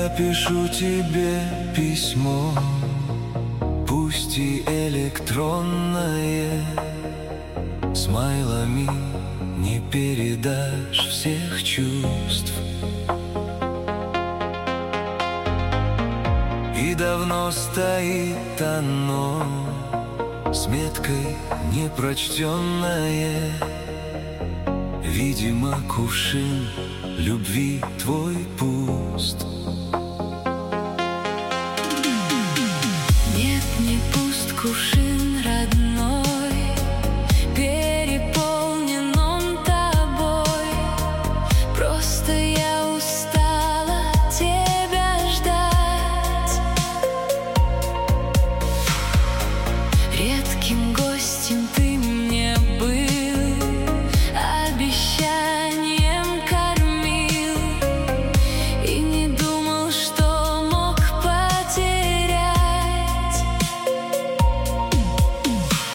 Я пишу тебе письмо, пусть и электронное, смайлами не передашь всех чувств. И давно стоит оно с меткой непрочтенное. Видимо, кувшин любви твой пуст.